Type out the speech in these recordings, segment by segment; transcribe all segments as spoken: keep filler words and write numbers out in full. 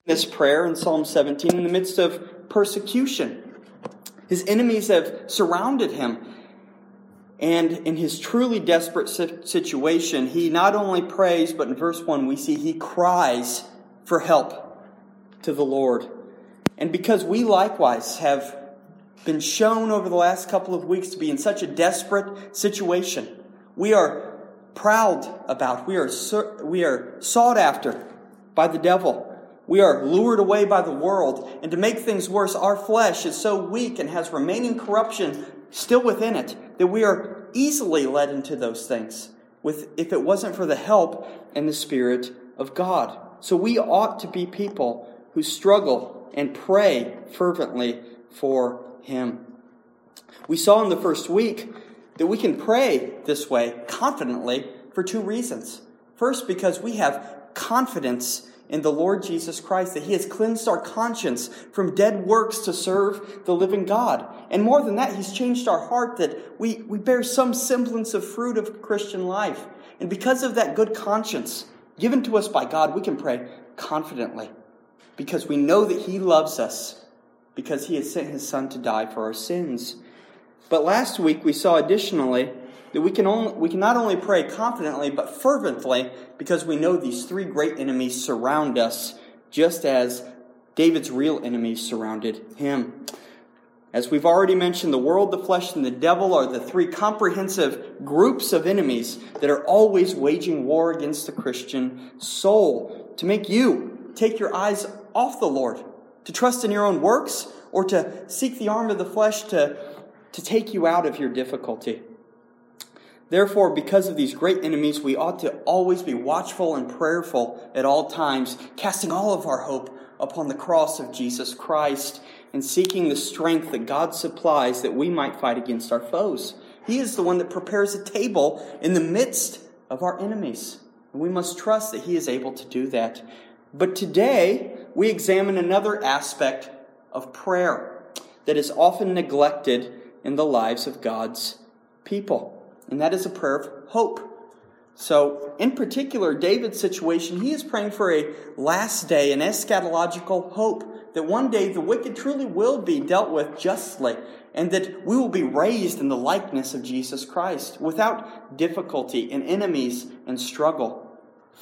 This prayer in Psalm seventeen in the midst of persecution. His enemies have surrounded him. And in his truly desperate situation, he not only prays, but in verse one we see he cries for help to the Lord. And because we likewise have been shown over the last couple of weeks to be in such a desperate situation, we are proud about, we are, we are sought after by the devil. We are lured away by the world. And to make things worse, our flesh is so weak and has remaining corruption still within it that we are easily led into those things with, if it wasn't for the help and the Spirit of God. So we ought to be people who struggle and pray fervently for Him. We saw in the first week that we can pray this way confidently for two reasons. First, because we have confidence in the Lord Jesus Christ, that He has cleansed our conscience from dead works to serve the living God. And more than that, He's changed our heart that we, we bear some semblance of fruit of Christian life. And because of that good conscience given to us by God, we can pray confidently because we know that He loves us because He has sent His Son to die for our sins. But last week we saw additionally that we can only we can not only pray confidently but fervently because we know these three great enemies surround us, just as David's real enemies surrounded him. As we've already mentioned, the world, the flesh, and the devil are the three comprehensive groups of enemies that are always waging war against the Christian soul to make you take your eyes off the Lord, to trust in your own works, or to seek the arm of the flesh to, to take you out of your difficulty. Therefore, because of these great enemies, we ought to always be watchful and prayerful at all times, casting all of our hope upon the cross of Jesus Christ and seeking the strength that God supplies that we might fight against our foes. He is the one that prepares a table in the midst of our enemies. And we must trust that He is able to do that. But today, we examine another aspect of prayer that is often neglected in the lives of God's people. And that is a prayer of hope. So, in particular, David's situation, he is praying for a last day, an eschatological hope, that one day the wicked truly will be dealt with justly, and that we will be raised in the likeness of Jesus Christ, without difficulty and enemies and struggle.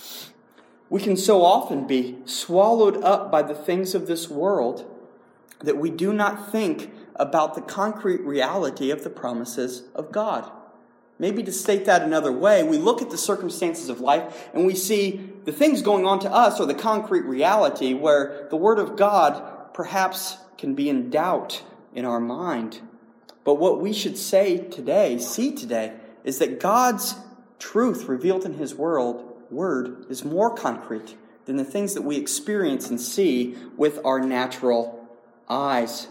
We can so often be swallowed up by the things of this world that we do not think about the concrete reality of the promises of God. Maybe to state that another way, we look at the circumstances of life and we see the things going on to us are the concrete reality where the Word of God perhaps can be in doubt in our mind. But what we should say today, see today, is that God's truth revealed in His world, Word is more concrete than the things that we experience and see with our natural eyes.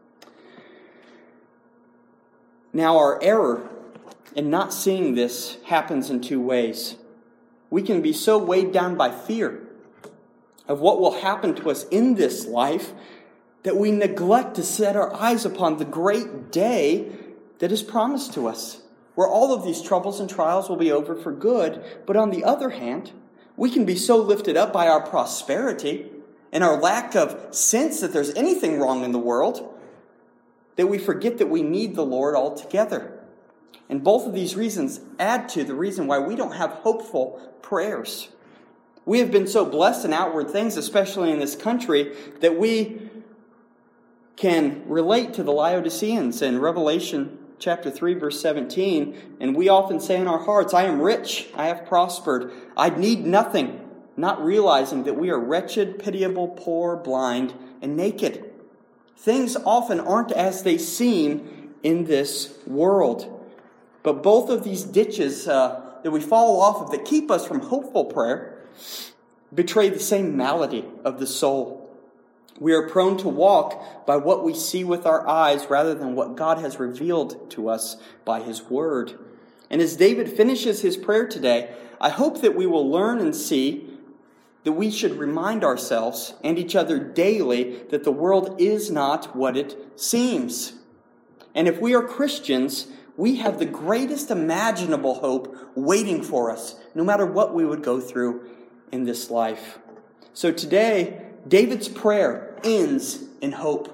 Now, our error in not seeing this happens in two ways. We can be so weighed down by fear of what will happen to us in this life that we neglect to set our eyes upon the great day that is promised to us, where all of these troubles and trials will be over for good. But on the other hand, we can be so lifted up by our prosperity and our lack of sense that there's anything wrong in the world that we forget that we need the Lord altogether. And both of these reasons add to the reason why we don't have hopeful prayers. We have been so blessed in outward things, especially in this country, that we can relate to the Laodiceans in Revelation chapter three, verse seventeen. And we often say in our hearts, I am rich, I have prospered, I need nothing, not realizing that we are wretched, pitiable, poor, blind, and naked. Things often aren't as they seem in this world. But both of these ditches uh, that we fall off of that keep us from hopeful prayer betray the same malady of the soul. We are prone to walk by what we see with our eyes rather than what God has revealed to us by His Word. And as David finishes his prayer today, I hope that we will learn and see that we should remind ourselves and each other daily that the world is not what it seems. And if we are Christians, we have the greatest imaginable hope waiting for us, no matter what we would go through in this life. So today, David's prayer ends in hope.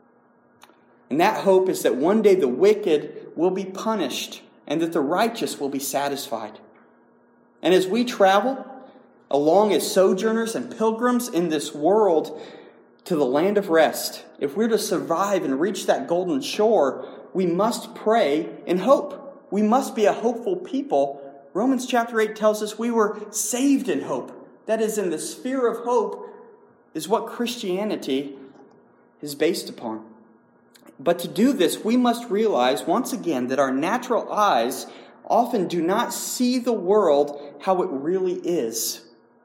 And that hope is that one day the wicked will be punished and that the righteous will be satisfied. And as we travel along as sojourners and pilgrims in this world to the land of rest, if we're to survive and reach that golden shore, we must pray in hope. We must be a hopeful people. Romans chapter eight tells us we were saved in hope. That is, in the sphere of hope is what Christianity is based upon. But to do this, we must realize once again that our natural eyes often do not see the world how it really is.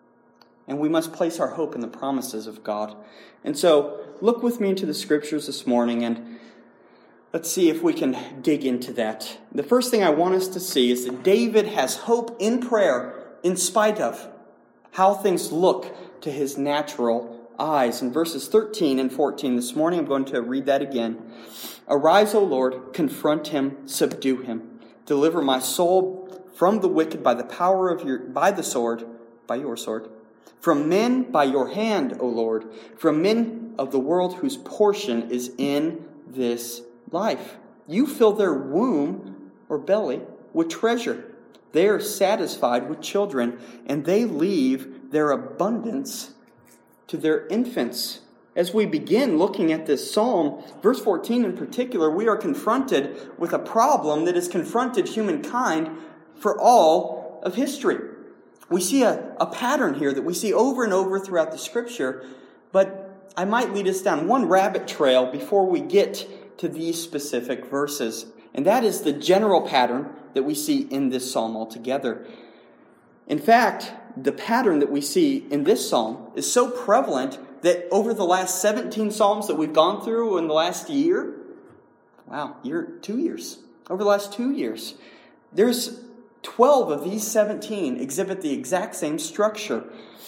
And we must place our hope in the promises of God. And so, look with me into the scriptures this morning and let's see if we can dig into that. The first thing I want us to see is that David has hope in prayer in spite of how things look to his natural eyes. In verses thirteen and fourteen this morning, I'm going to read that again. Arise, O Lord, confront him, subdue him. Deliver my soul from the wicked by the power of your, by the sword, by your sword. From men by your hand, O Lord. From men of the world whose portion is in this life. You fill their womb or belly with treasure. They are satisfied with children, and they leave their abundance to their infants. As we begin looking at this psalm, verse fourteen in particular, we are confronted with a problem that has confronted humankind for all of history. We see a, a pattern here that we see over and over throughout the scripture, but I might lead us down one rabbit trail before we get to these specific verses. And that is the general pattern that we see in this psalm altogether. In fact, the pattern that we see in this psalm is so prevalent that over the last seventeen psalms that we've gone through in the last year, wow, year, two years, over the last two years, there's twelve of these seventeen exhibit the exact same structure.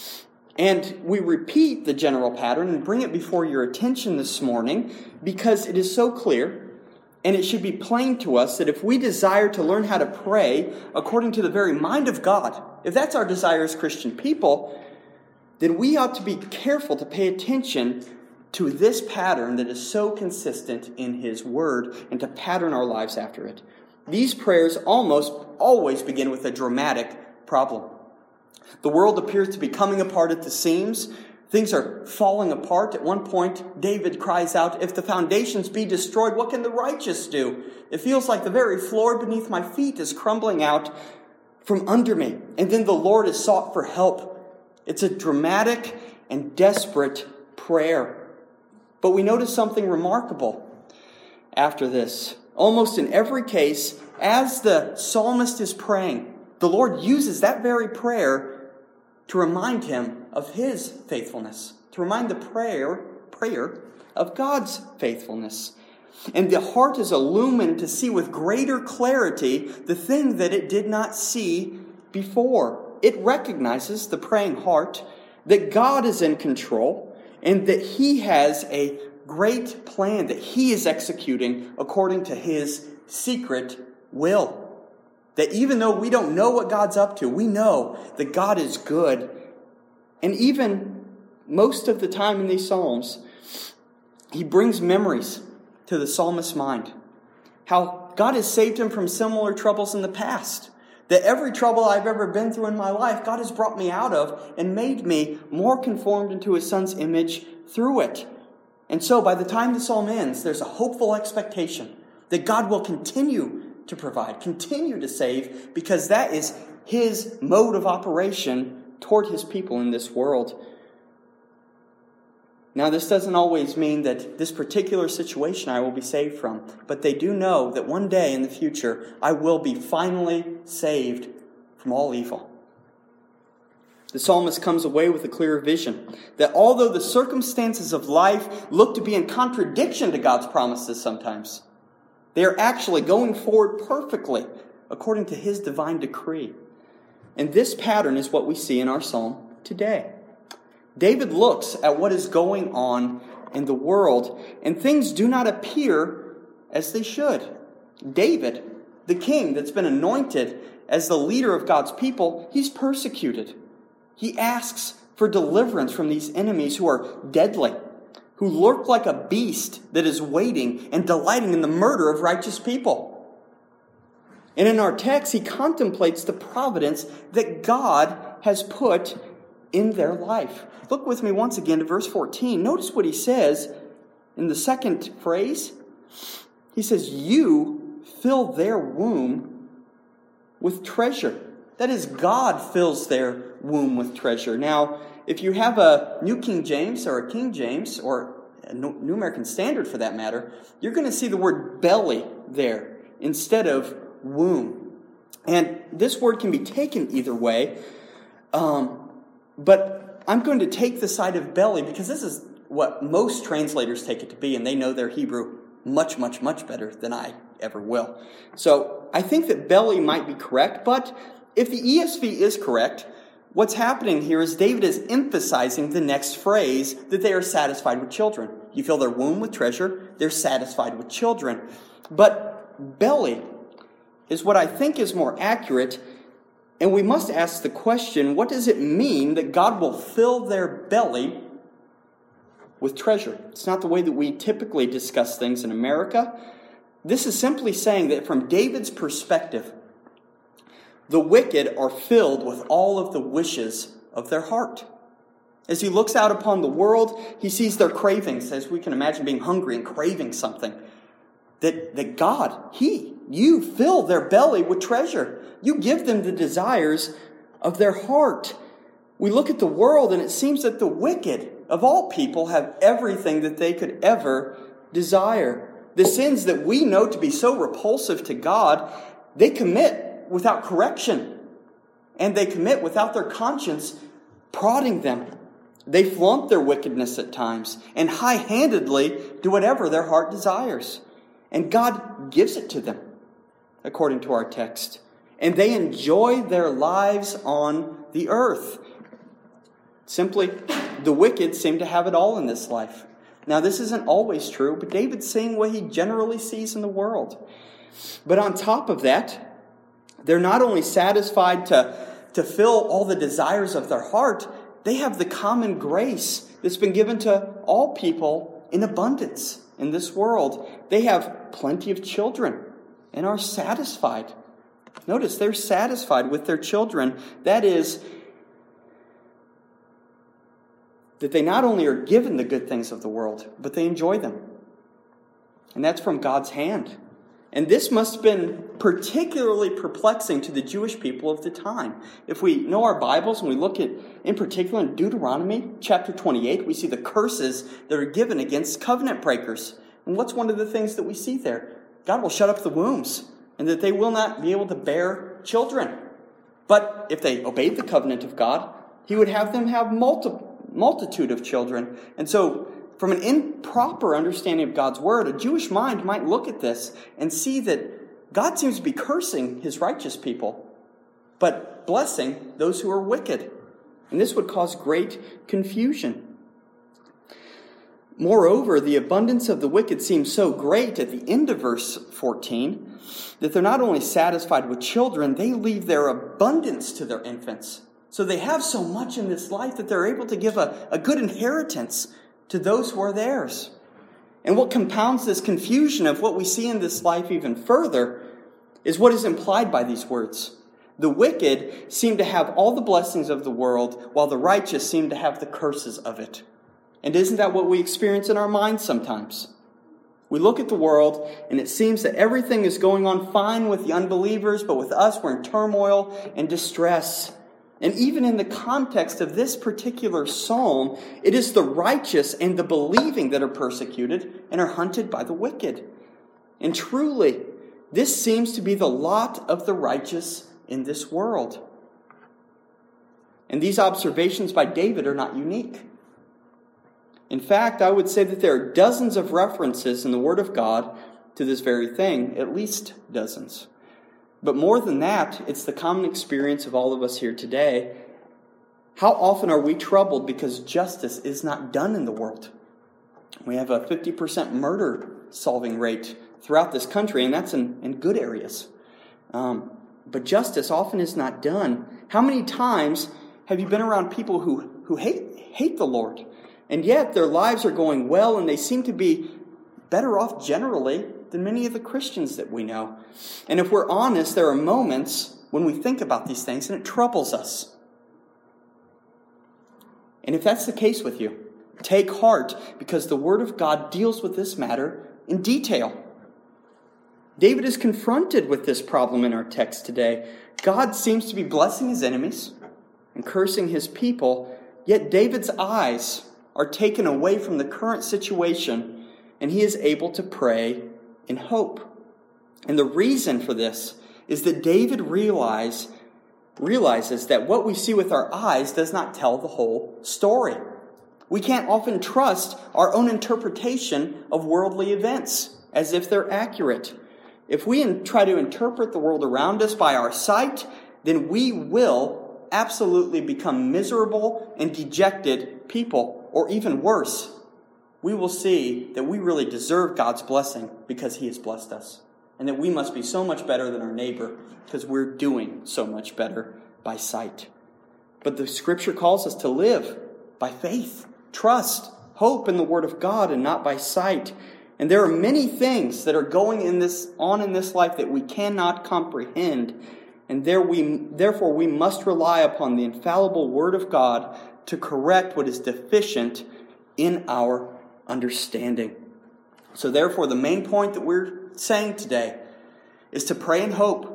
And we repeat the general pattern and bring it before your attention this morning because it is so clear and it should be plain to us that if we desire to learn how to pray according to the very mind of God, if that's our desire as Christian people, then we ought to be careful to pay attention to this pattern that is so consistent in His Word and to pattern our lives after it. These prayers almost always begin with a dramatic problem. The world appears to be coming apart at the seams. Things are falling apart. At one point, David cries out, "If the foundations be destroyed, what can the righteous do? It feels like the very floor beneath my feet is crumbling out from under me." And then the Lord is sought for help. It's a dramatic and desperate prayer. But we notice something remarkable after this. Almost in every case, as the psalmist is praying, the Lord uses that very prayer to remind him of His faithfulness, to remind the prayer, prayer of God's faithfulness. And the heart is illumined to see with greater clarity the thing that it did not see before. It recognizes, the praying heart, that God is in control and that He has a great plan that He is executing according to His secret will. That even though we don't know what God's up to, we know that God is good. And even most of the time in these Psalms, he brings memories to the psalmist's mind. How God has saved him from similar troubles in the past. That every trouble I've ever been through in my life, God has brought me out of and made me more conformed into His Son's image through it. And so by the time the psalm ends, there's a hopeful expectation that God will continue to provide, continue to save, because that is His mode of operation toward His people in this world. Now, this doesn't always mean that this particular situation I will be saved from, but they do know that one day in the future, I will be finally saved from all evil. The psalmist comes away with a clear vision that although the circumstances of life look to be in contradiction to God's promises sometimes, they are actually going forward perfectly according to His divine decree. And this pattern is what we see in our psalm today. David looks at what is going on in the world, and things do not appear as they should. David, the king that's been anointed as the leader of God's people, he's persecuted. He asks for deliverance from these enemies who are deadly, who lurk like a beast that is waiting and delighting in the murder of righteous people. And in our text, he contemplates the providence that God has put in their life. Look with me once again to verse fourteen. Notice what he says in the second phrase. He says, you fill their womb with treasure. That is, God fills their womb with treasure. Now, if you have a New King James or a King James, or a New American Standard for that matter, you're going to see the word belly there instead of womb. And this word can be taken either way, um, but I'm going to take the side of belly because this is what most translators take it to be, and they know their Hebrew much, much, much better than I ever will. So I think that belly might be correct, but if the E S V is correct, what's happening here is David is emphasizing the next phrase, that they are satisfied with children. You fill their womb with treasure, they're satisfied with children. But belly is what I think is more accurate, and we must ask the question, what does it mean that God will fill their belly with treasure? It's not the way that we typically discuss things in America. This is simply saying that from David's perspective, the wicked are filled with all of the wishes of their heart. As he looks out upon the world, he sees their cravings, as we can imagine being hungry and craving something. That, that God, He, you fill their belly with treasure. You give them the desires of their heart. We look at the world and it seems that the wicked of all people have everything that they could ever desire. The sins that we know to be so repulsive to God, they commit without correction. And they commit without their conscience prodding them. They flaunt their wickedness at times and high-handedly do whatever their heart desires. And God gives it to them, according to our text. And they enjoy their lives on the earth. Simply, the wicked seem to have it all in this life. Now, this isn't always true, but David's saying what he generally sees in the world. But on top of that, they're not only satisfied to, to fill all the desires of their heart, they have the common grace that's been given to all people in abundance in this world. They have plenty of children and are satisfied. Notice, they're satisfied with their children. That is, that they not only are given the good things of the world, but they enjoy them. And that's from God's hand. And this must have been particularly perplexing to the Jewish people of the time. If we know our Bibles and we look at, in particular, in Deuteronomy chapter twenty-eight, we see the curses that are given against covenant breakers. And what's one of the things that we see there? God will shut up the wombs, and that they will not be able to bear children. But if they obeyed the covenant of God, He would have them have multi- multitude of children. And so, from an improper understanding of God's word, a Jewish mind might look at this and see that God seems to be cursing His righteous people, but blessing those who are wicked. And this would cause great confusion. Moreover, the abundance of the wicked seems so great at the end of verse fourteen that they're not only satisfied with children, they leave their abundance to their infants. So they have so much in this life that they're able to give a, a good inheritance to those who are theirs. And what compounds this confusion of what we see in this life even further is what is implied by these words. The wicked seem to have all the blessings of the world, while the righteous seem to have the curses of it. And isn't that what we experience in our minds sometimes? We look at the world, and it seems that everything is going on fine with the unbelievers, but with us, we're in turmoil and distress. And even in the context of this particular psalm, it is the righteous and the believing that are persecuted and are hunted by the wicked. And truly, this seems to be the lot of the righteous in this world. And these observations by David are not unique. In fact, I would say that there are dozens of references in the Word of God to this very thing, at least dozens. But more than that, it's the common experience of all of us here today. How often are we troubled because justice is not done in the world? We have a fifty percent murder solving rate throughout this country, and that's in, in good areas. Um, but justice often is not done. How many times have you been around people who who hate, hate the Lord. And yet their lives are going well, and they seem to be better off generally than many of the Christians that we know. And if we're honest, there are moments when we think about these things and it troubles us. And if that's the case with you, take heart, because the Word of God deals with this matter in detail. David is confronted with this problem in our text today. God seems to be blessing his enemies and cursing his people, yet David's eyes are taken away from the current situation, and he is able to pray in hope. And the reason for this is that David realize, realizes that what we see with our eyes does not tell the whole story. We can't often trust our own interpretation of worldly events as if they're accurate. If we try to interpret the world around us by our sight, then we will absolutely become miserable and dejected people, or even worse, we will see that we really deserve God's blessing because he has blessed us, and that we must be so much better than our neighbor because we're doing so much better by sight. But the Scripture calls us to live by faith, trust, hope in the Word of God, and not by sight. And there are many things that are going in this on in this life that we cannot comprehend, and there we, therefore we must rely upon the infallible Word of God to correct what is deficient in our understanding. So therefore, the main point that we're saying today is to pray in hope.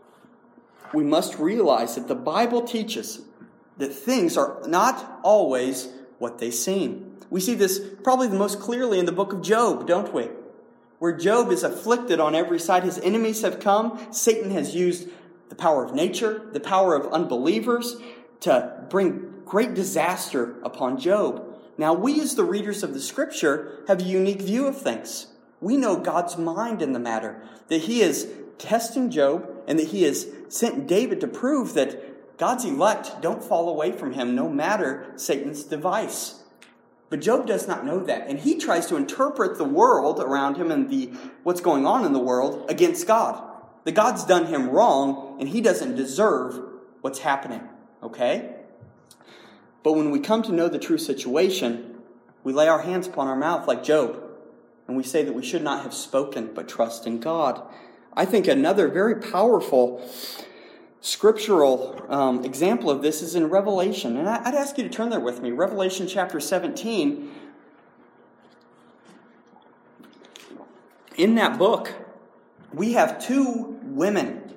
We must realize that the Bible teaches that things are not always what they seem. We see this probably the most clearly in the book of Job, don't we? Where Job is afflicted on every side. His enemies have come. Satan has used the power of nature, the power of unbelievers, to bring great disaster upon Job. Now, we as the readers of the Scripture have a unique view of things. We know God's mind in the matter, that he is testing Job, and that he has sent David to prove that God's elect don't fall away from him, no matter Satan's device. But Job does not know that, and he tries to interpret the world around him and the what's going on in the world against God. That God's done him wrong, and he doesn't deserve what's happening. Okay? But when we come to know the true situation, we lay our hands upon our mouth like Job, and we say that we should not have spoken, but trust in God. I think another very powerful scriptural um, example of this is in Revelation. And I'd ask you to turn there with me. Revelation chapter seventeen. In that book, we have two women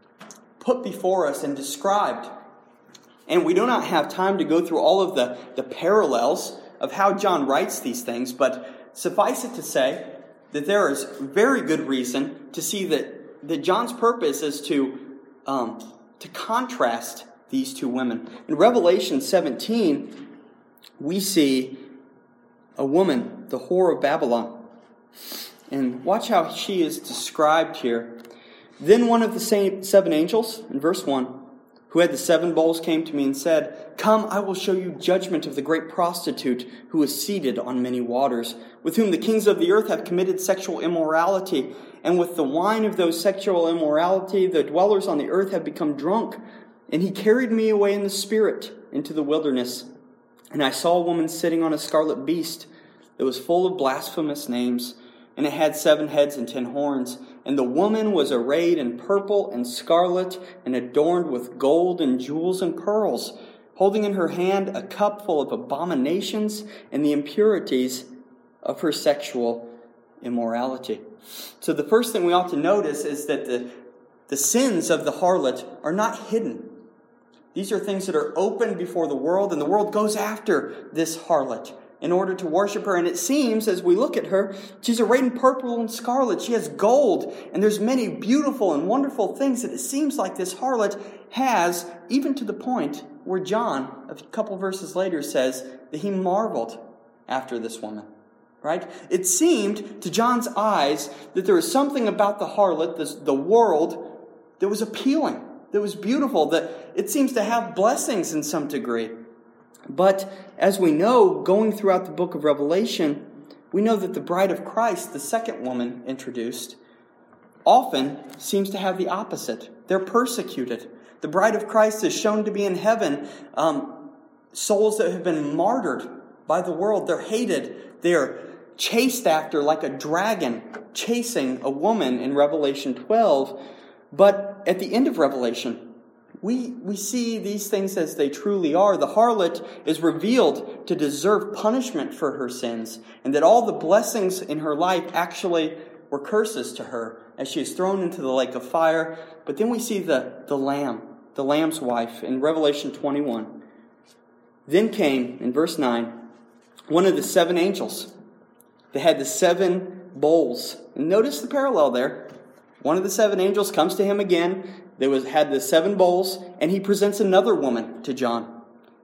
put before us and described. And we do not have time to go through all of the, the parallels of how John writes these things, but suffice it to say that there is very good reason to see that, that John's purpose is to um, to contrast these two women. In Revelation seventeen, we see a woman, the whore of Babylon. And watch how she is described here. Then one of the seven angels, in verse one, who had the seven bowls came to me and said, "Come, I will show you judgment of the great prostitute who is seated on many waters, with whom the kings of the earth have committed sexual immorality. And with the wine of those sexual immorality, the dwellers on the earth have become drunk. And he carried me away in the spirit into the wilderness. And I saw a woman sitting on a scarlet beast that was full of blasphemous names, and it had seven heads and ten horns. And the woman was arrayed in purple and scarlet, and adorned with gold and jewels and pearls, holding in her hand a cup full of abominations and the impurities of her sexual immorality." So the first thing we ought to notice is that the, the sins of the harlot are not hidden. These are things that are open before the world, and the world goes after this harlot in order to worship her. And it seems, as we look at her, she's arrayed in purple and scarlet. She has gold, and there's many beautiful and wonderful things that it seems like this harlot has, even to the point where John, a couple verses later, says that he marveled after this woman. Right? It seemed to John's eyes that there was something about the harlot, this, the world, that was appealing, that was beautiful, that it seems to have blessings in some degree. But as we know, going throughout the book of Revelation, we know that the bride of Christ, the second woman introduced, often seems to have the opposite. They're persecuted. The bride of Christ is shown to be in heaven, um, souls that have been martyred by the world. They're hated. They're chased after like a dragon chasing a woman in Revelation twelve. But at the end of Revelation, we, we see these things as they truly are. The harlot is revealed to deserve punishment for her sins, and that all the blessings in her life actually were curses to her as she is thrown into the lake of fire. But then we see the, the Lamb, the Lamb's wife in Revelation twenty-one. Then came, in verse nine, one of the seven angels that had the seven bowls. And notice the parallel there. One of the seven angels comes to him again. There was had the seven bowls, and he presents another woman to John,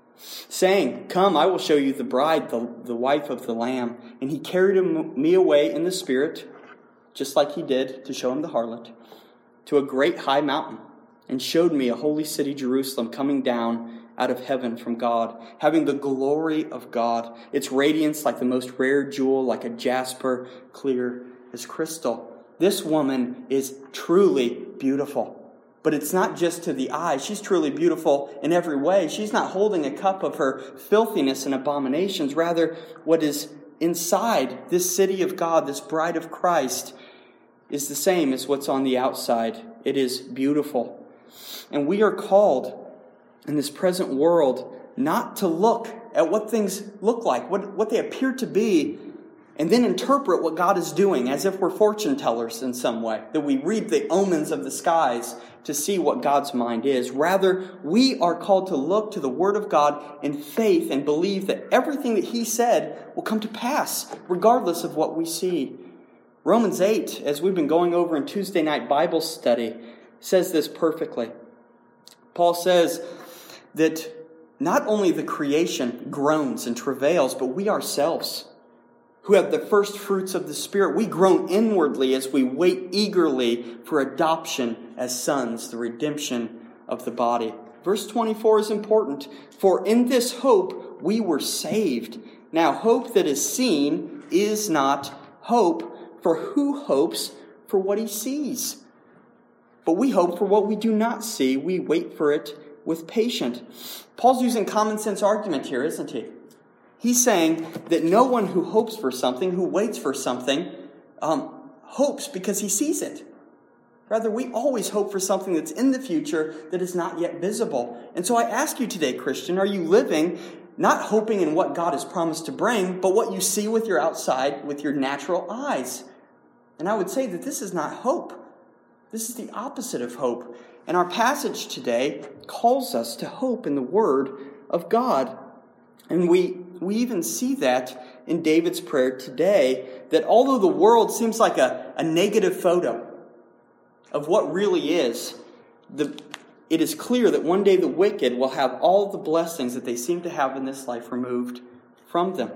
saying, "Come, I will show you the bride, the, the wife of the Lamb." And he carried him, me away in the Spirit, just like he did to show him the harlot, to a great high mountain, and showed me a holy city, Jerusalem, coming down out of heaven from God, having the glory of God, its radiance like the most rare jewel, like a jasper, clear as crystal. This woman is truly beautiful. But it's not just to the eye. She's truly beautiful in every way. She's not holding a cup of her filthiness and abominations. Rather, what is inside this city of God, this bride of Christ, is the same as what's on the outside. It is beautiful. And we are called in this present world not to look at what things look like, what, what they appear to be, and then interpret what God is doing as if we're fortune tellers in some way, that we read the omens of the skies to see what God's mind is. Rather, we are called to look to the Word of God in faith and believe that everything that He said will come to pass, regardless of what we see. Romans eight, as we've been going over in Tuesday night Bible study, says this perfectly. Paul says that not only the creation groans and travails, but we ourselves, who have the first fruits of the Spirit, we groan inwardly as we wait eagerly for adoption as sons, the redemption of the body. Verse twenty-four is important. For in this hope we were saved. Now, hope that is seen is not hope, for who hopes for what he sees? But we hope for what we do not see. We wait for it with patience. Paul's using common sense argument here, isn't he? He's saying that no one who hopes for something, who waits for something, um, hopes because he sees it. Rather, we always hope for something that's in the future that is not yet visible. And so I ask you today, Christian, are you living not hoping in what God has promised to bring, but what you see with your outside, with your natural eyes? And I would say that this is not hope. This is the opposite of hope. And our passage today calls us to hope in the Word of God. And we we even see that in David's prayer today, that although the world seems like a, a negative photo of what really is, the, it is clear that one day the wicked will have all the blessings that they seem to have in this life removed from them.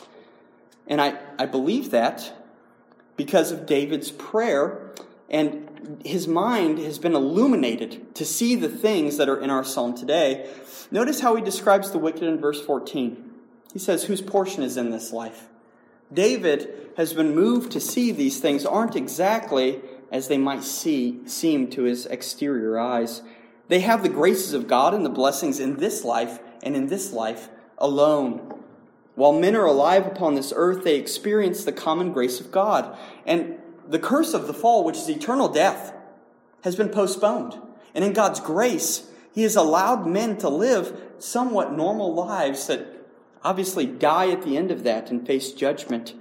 And I, I believe that because of David's prayer, and his mind has been illuminated to see the things that are in our psalm today. Notice how he describes the wicked in verse fourteen. He says, whose portion is in this life? David has been moved to see these things aren't exactly as they might see, seem to his exterior eyes. They have the graces of God and the blessings in this life and in this life alone. While men are alive upon this earth, they experience the common grace of God. And the curse of the fall, which is eternal death, has been postponed. And in God's grace, He has allowed men to live somewhat normal lives that obviously die at the end of that and face judgment.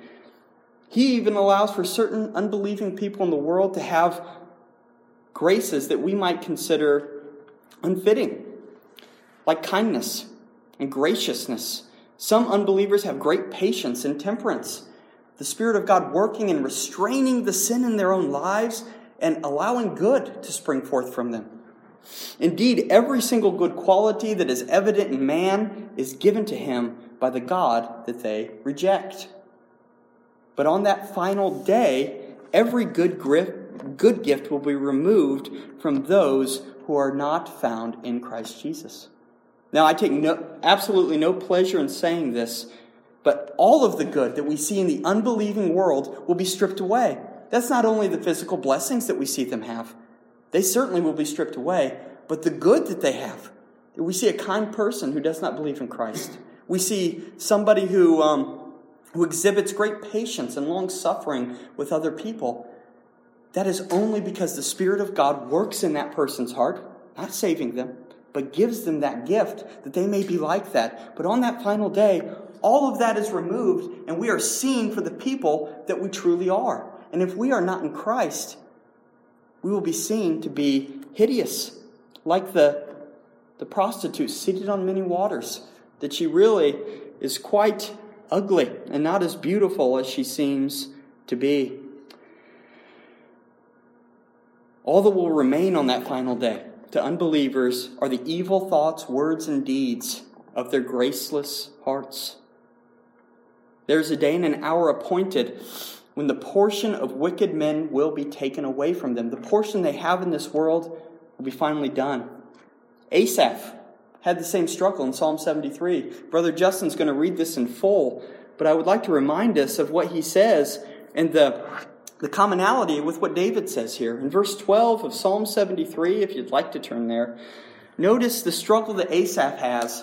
He even allows for certain unbelieving people in the world to have graces that we might consider unfitting, like kindness and graciousness. Some unbelievers have great patience and temperance. The Spirit of God working and restraining the sin in their own lives and allowing good to spring forth from them. Indeed, every single good quality that is evident in man is given to him by the God that they reject. But on that final day, every good gift, good gift will be removed from those who are not found in Christ Jesus. Now, I take no, absolutely no pleasure in saying this, but all of the good that we see in the unbelieving world will be stripped away. That's not only the physical blessings that we see them have. They certainly will be stripped away, but the good that they have, We see a kind person who does not believe in Christ. We see somebody who, um, who exhibits great patience and long-suffering with other people. That is only because the Spirit of God works in that person's heart, not saving them, but gives them that gift that they may be like that. But on that final day, all of that is removed, and we are seen for the people that we truly are. And if we are not in Christ, we will be seen to be hideous, like the, the prostitute seated on many waters, that she really is quite ugly and not as beautiful as she seems to be. All that will remain on that final day to unbelievers are the evil thoughts, words, and deeds of their graceless hearts. There's a day and an hour appointed when the portion of wicked men will be taken away from them. The portion they have in this world will be finally done. Asaph had the same struggle in Psalm seventy-three. Brother Justin's going to read this in full, but I would like to remind us of what he says and the, the commonality with what David says here. In verse twelve of Psalm seventy-three, if you'd like to turn there, notice the struggle that Asaph has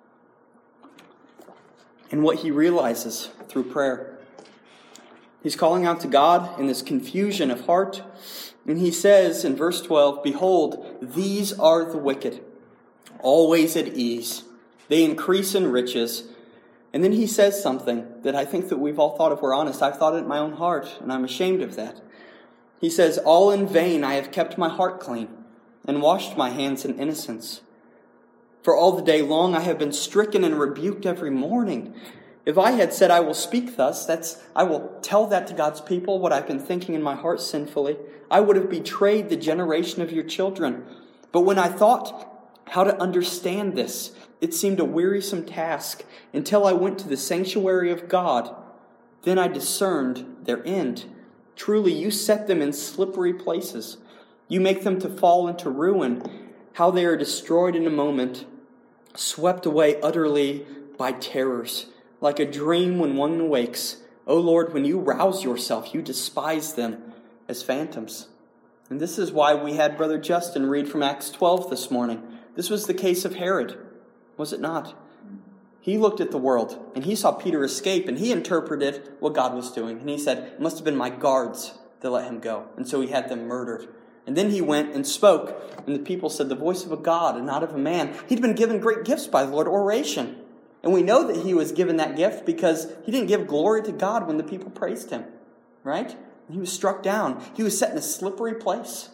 and what he realizes through prayer. He's calling out to God in this confusion of heart. And he says in verse twelve, "Behold, these are the wicked, always at ease. They increase in riches." And then he says something that I think that we've all thought, if we're honest. I've thought it in my own heart, and I'm ashamed of that. He says, "All in vain I have kept my heart clean and washed my hands in innocence. For all the day long I have been stricken and rebuked every morning. If I had said I will speak thus, that's I will tell that to God's people, what I've been thinking in my heart sinfully, I would have betrayed the generation of your children. But when I thought how to understand this, it seemed a wearisome task until I went to the sanctuary of God. Then I discerned their end. Truly, you set them in slippery places. You make them to fall into ruin. How they are destroyed in a moment, swept away utterly by terrors. Like a dream when one awakes. O Lord, when you rouse yourself, you despise them as phantoms." And this is why we had Brother Justin read from Acts twelve this morning. This was the case of Herod, was it not? He looked at the world, and he saw Peter escape, and he interpreted what God was doing. And he said, "It must have been my guards that let him go." And so he had them murdered. And then he went and spoke, and the people said, "The voice of a God and not of a man." He'd been given great gifts by the Lord, oration. And we know that he was given that gift because he didn't give glory to God when the people praised him. Right? And he was struck down. He was set in a slippery place.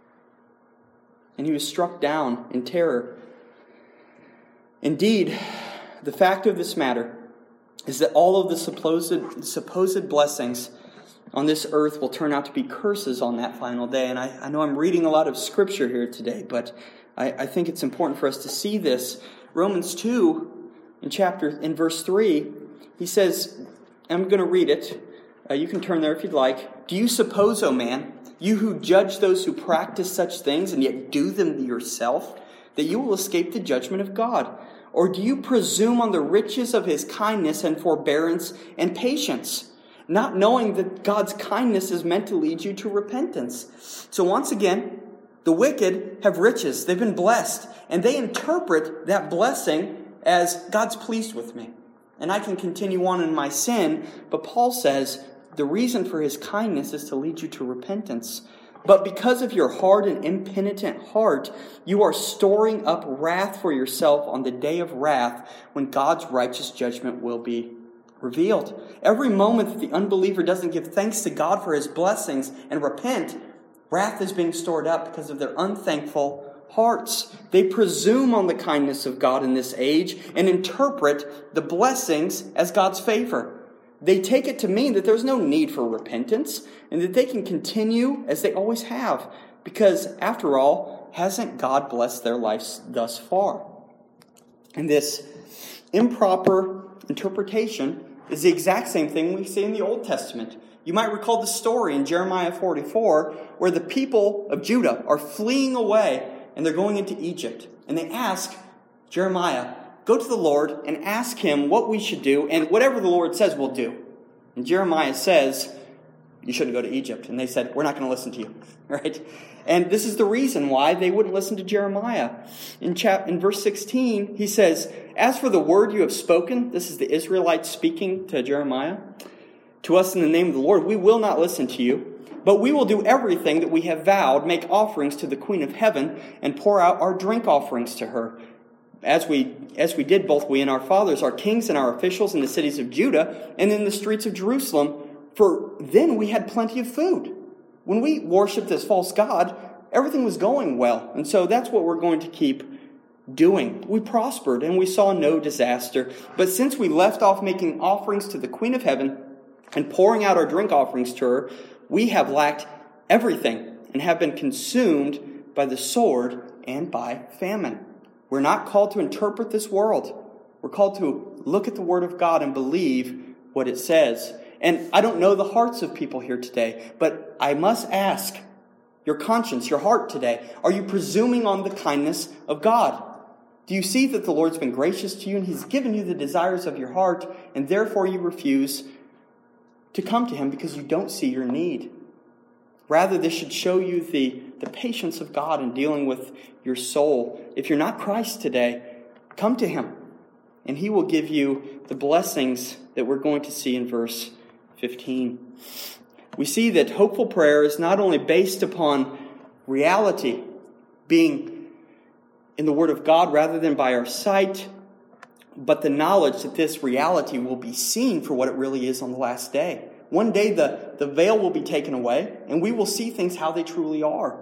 And he was struck down in terror. Indeed, the fact of this matter is that all of the supposed, supposed blessings on this earth will turn out to be curses on that final day. And I, I know I'm reading a lot of scripture here today, but I, I think it's important for us to see this. Romans two, in chapter, in verse three, he says, I'm going to read it. Uh, you can turn there if you'd like. "Do you suppose, O man, you who judge those who practice such things and yet do them yourself, that you will escape the judgment of God? Or do you presume on the riches of his kindness and forbearance and patience, not knowing that God's kindness is meant to lead you to repentance?" So once again, the wicked have riches. They've been blessed. And they interpret that blessing as God's pleased with me. And I can continue on in my sin. But Paul says the reason for his kindness is to lead you to repentance. But because of your hard and impenitent heart, you are storing up wrath for yourself on the day of wrath when God's righteous judgment will be revealed. Every moment that the unbeliever doesn't give thanks to God for his blessings and repent, wrath is being stored up because of their unthankful hearts. They presume on the kindness of God in this age and interpret the blessings as God's favor. They take it to mean that there's no need for repentance and that they can continue as they always have. Because, after all, hasn't God blessed their lives thus far? And this improper interpretation is the exact same thing we see in the Old Testament. You might recall the story in Jeremiah forty-four where the people of Judah are fleeing away and they're going into Egypt. And they ask Jeremiah, "Go to the Lord and ask him what we should do, and whatever the Lord says we'll do." And Jeremiah says, you shouldn't go to Egypt. And they said, we're not going to listen to you. Right? And this is the reason why they wouldn't listen to Jeremiah. In chap- in verse sixteen, he says, as for the word you have spoken, this is the Israelites speaking to Jeremiah, to us in the name of the Lord, we will not listen to you, but we will do everything that we have vowed, make offerings to the Queen of Heaven, and pour out our drink offerings to her. As we as we did both we and our fathers, our kings and our officials in the cities of Judah, and in the streets of Jerusalem, for then we had plenty of food. When we worshipped this false god, everything was going well. And so that's what we're going to keep doing. We prospered and we saw no disaster. But since we left off making offerings to the Queen of Heaven and pouring out our drink offerings to her, we have lacked everything and have been consumed by the sword and by famine. We're not called to interpret this world. We're called to look at the Word of God and believe what it says. And I don't know the hearts of people here today, but I must ask your conscience, your heart today, are you presuming on the kindness of God? Do you see that the Lord's been gracious to you and He's given you the desires of your heart, and therefore you refuse to come to Him because you don't see your need? Rather, this should show you the, the patience of God in dealing with your soul. If you're not Christ today, come to Him, and He will give you the blessings that we're going to see in verse fifteen. We see that hopeful prayer is not only based upon reality, being in the Word of God rather than by our sight, but the knowledge that this reality will be seen for what it really is on the last day. One day the, the veil will be taken away, and we will see things how they truly are.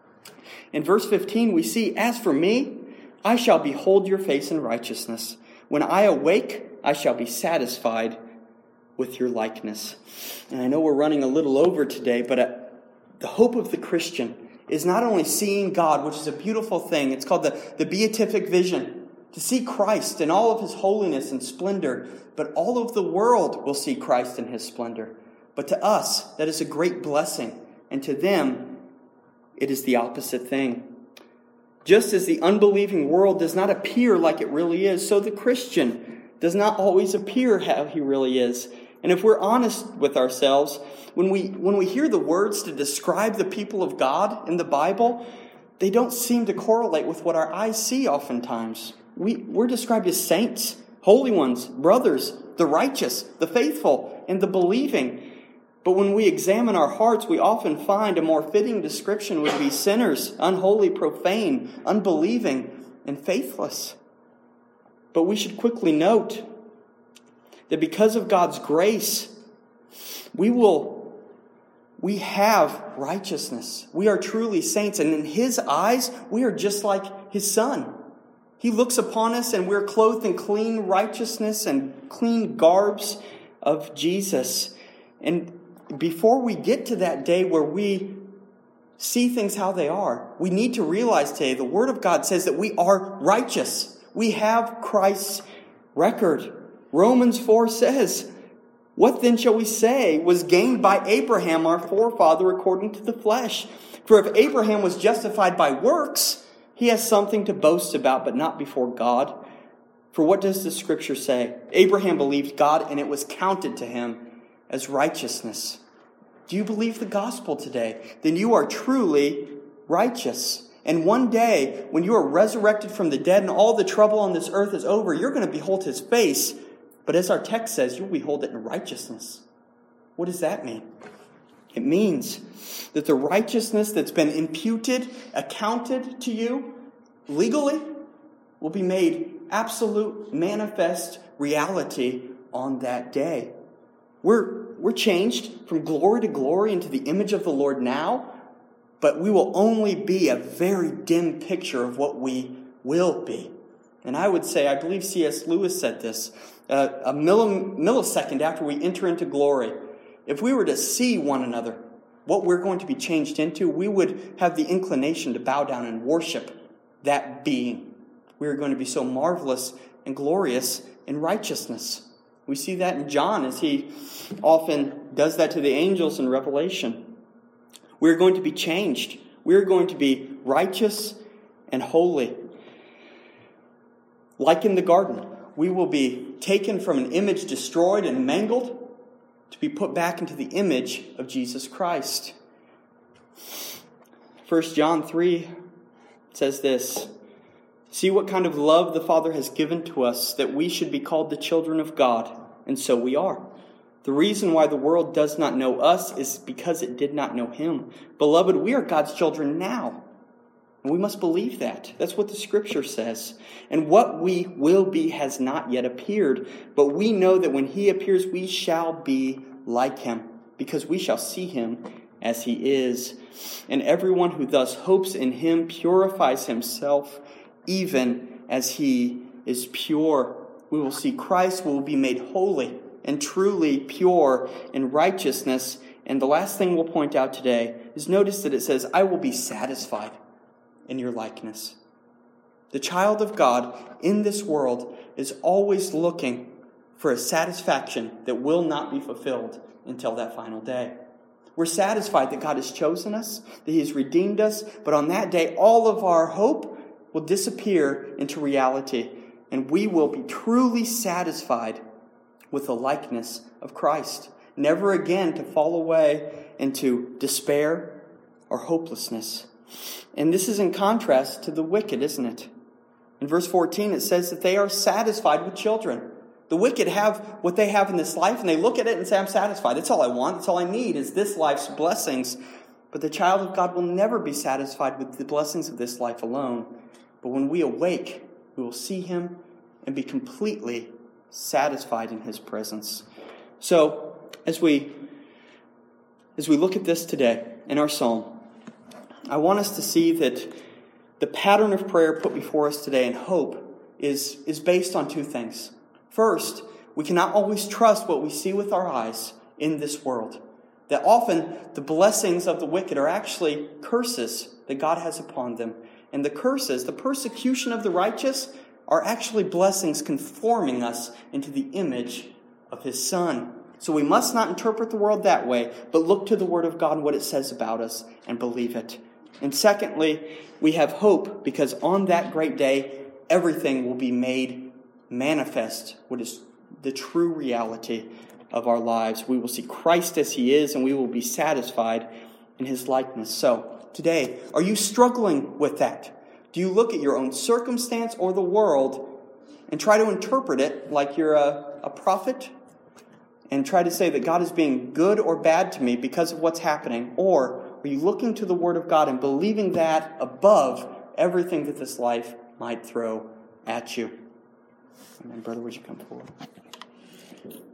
In verse fifteen, we see, as for me, I shall behold your face in righteousness. When I awake, I shall be satisfied with your likeness. And I know we're running a little over today, but uh, the hope of the Christian is not only seeing God, which is a beautiful thing. It's called the, the beatific vision, to see Christ in all of His holiness and splendor, but all of the world will see Christ in His splendor. But to us, that is a great blessing, and to them, it is the opposite thing. Just as the unbelieving world does not appear like it really is, so the Christian does not always appear how he really is. And if we're honest with ourselves, when we when we hear the words to describe the people of God in the Bible, they don't seem to correlate with what our eyes see oftentimes. We, we're described as saints, holy ones, brothers, the righteous, the faithful, and the believing. But when we examine our hearts, we often find a more fitting description would be sinners, unholy, profane, unbelieving, and faithless. But we should quickly note that because of God's grace, we will, we have righteousness. We are truly saints, and in His eyes, we are just like His Son. He looks upon us, and we're clothed in clean righteousness and clean garbs of Jesus. And before we get to that day where we see things how they are, we need to realize today the Word of God says that we are righteous. We have Christ's record. Romans four says, what then shall we say was gained by Abraham, our forefather, according to the flesh? For if Abraham was justified by works, he has something to boast about, but not before God. For what does the Scripture say? Abraham believed God, and it was counted to him as righteousness. Do you believe the gospel today? Then you are truly righteous. And one day, when you are resurrected from the dead and all the trouble on this earth is over, you're going to behold His face. But as our text says, you'll behold it in righteousness. What does that mean? It means that the righteousness that's been imputed, accounted to you legally, will be made absolute, manifest reality on that day. We're, we're changed from glory to glory into the image of the Lord now, but we will only be a very dim picture of what we will be. And I would say, I believe C S Lewis said this, uh, a milli- millisecond after we enter into glory, if we were to see one another, what we're going to be changed into, we would have the inclination to bow down and worship that being. We are going to be so marvelous and glorious in righteousness. We see that in John as he often does that to the angels in Revelation. We're going to be changed. We're going to be righteous and holy. Like in the garden, we will be taken from an image destroyed and mangled to be put back into the image of Jesus Christ. First John three says this, "See what kind of love the Father has given to us, that we should be called the children of God, and so we are. The reason why the world does not know us is because it did not know him. Beloved, we are God's children now. And we must believe that. That's what the Scripture says. And what we will be has not yet appeared. But we know that when he appears, we shall be like him, because we shall see him as he is. And everyone who thus hopes in him purifies himself, even as he is pure." We will see Christ, will be made holy and truly pure in righteousness. And the last thing we'll point out today is notice that it says, "I will be satisfied in your likeness." The child of God in this world is always looking for a satisfaction that will not be fulfilled until that final day. We're satisfied that God has chosen us, that he has redeemed us, but on that day, all of our hope will disappear into reality, and we will be truly satisfied with the likeness of Christ, never again to fall away into despair or hopelessness. And this is in contrast to the wicked, isn't it? In verse fourteen, it says that they are satisfied with children. The wicked have what they have in this life, and they look at it and say, "I'm satisfied. That's all I want. That's all I need is this life's blessings." But the child of God will never be satisfied with the blessings of this life alone. But when we awake, we will see him and be completely satisfied in his presence. So, as we as we look at this today in our psalm, I want us to see that the pattern of prayer put before us today and hope is, is based on two things. First, we cannot always trust what we see with our eyes in this world. That often the blessings of the wicked are actually curses that God has upon them. And the curses, the persecution of the righteous, are actually blessings conforming us into the image of his Son. So we must not interpret the world that way, but look to the Word of God and what it says about us and believe it. And secondly, we have hope because on that great day, everything will be made manifest, what is the true reality of our lives. We will see Christ as he is, and we will be satisfied in his likeness. So, today, are you struggling with that? Do you look at your own circumstance or the world and try to interpret it like you're a, a prophet and try to say that God is being good or bad to me because of what's happening? Or are you looking to the Word of God and believing that above everything that this life might throw at you? And then, brother, would you come forward?